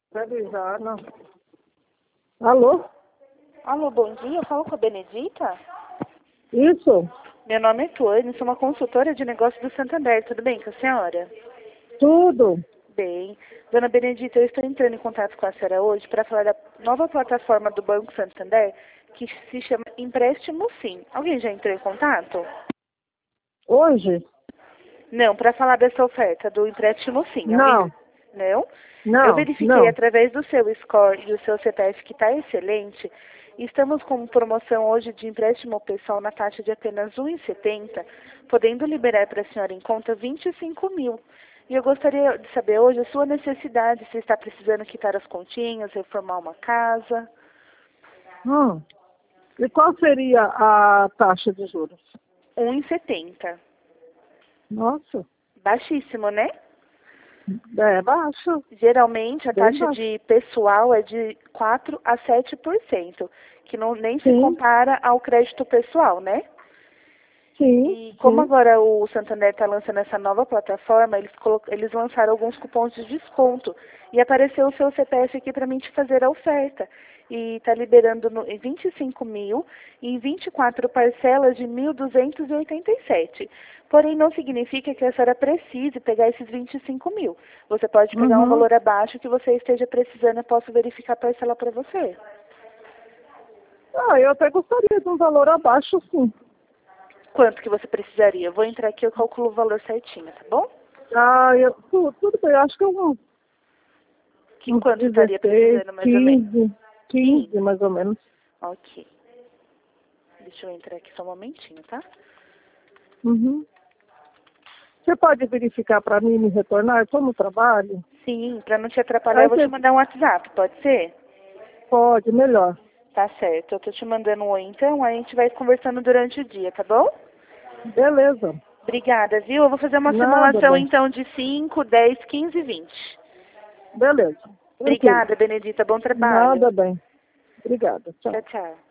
Trevisana. Alô? Alô, bom dia. Eu falo com a Benedita? Isso? Meu nome é Tuane, sou uma consultora de negócios do Santander. Tudo bem com a senhora? Tudo. Bem. Dona Benedita, eu estou entrando em contato com a senhora hoje para falar da nova plataforma do Banco Santander que se chama Empréstimo Sim. Alguém já entrou em contato? Hoje? Não, para falar dessa oferta do Empréstimo Sim. Não. Não? Eu Não, verifiquei não. através do seu score e do seu CPF que está excelente. Estamos com promoção hoje de empréstimo pessoal na taxa de apenas R$ 1,70, podendo liberar para a senhora em conta 25 mil. E eu gostaria de saber hoje a sua necessidade, se está precisando quitar as continhas, reformar uma casa. E qual seria a taxa de juros? R$ 1,70. Nossa, Baixíssimo, né? é baixo. Geralmente a Bem taxa baixo. de pessoal é de 4 a 7%, que nem se Sim, compara ao crédito pessoal, né? sim, E como sim. agora o Santander está lançando essa nova plataforma, eles lançaram alguns cupons de desconto. E apareceu o seu CPF aqui para mim te fazer a oferta. E está liberando em 25 mil e em 24 parcelas de 1.287. Porém, não significa que a senhora precise pegar esses 25 mil. Você pode pegar um Uhum. valor abaixo que você esteja precisando, eu posso verificar a parcela para você. Eu até gostaria de um valor abaixo, sim. Quanto que você precisaria? Eu vou entrar aqui e eu calculo o valor certinho, tá bom? Tudo bem, acho que uns Quanto estaria 16, precisando, mais ou menos? 15, 15 mais ou menos. Ok. Deixa eu entrar aqui só um momentinho, tá? Uhum. Você pode verificar para mim e me retornar? Estou no trabalho. Sim, pra não te atrapalhar, Aí eu vou te você mandar um WhatsApp, pode ser? pode, melhor. Tá certo. Eu tô te mandando um oi, então, aí a gente vai conversando durante o dia, tá bom? Beleza. Obrigada, viu? Eu vou fazer uma Nada, simulação, bem. então, de 5, 10, 15 e 20. Beleza. Tranquilo. Obrigada, Benedita. Bom trabalho. Nada, bem. Obrigada. Tchau. Tchau, tchau.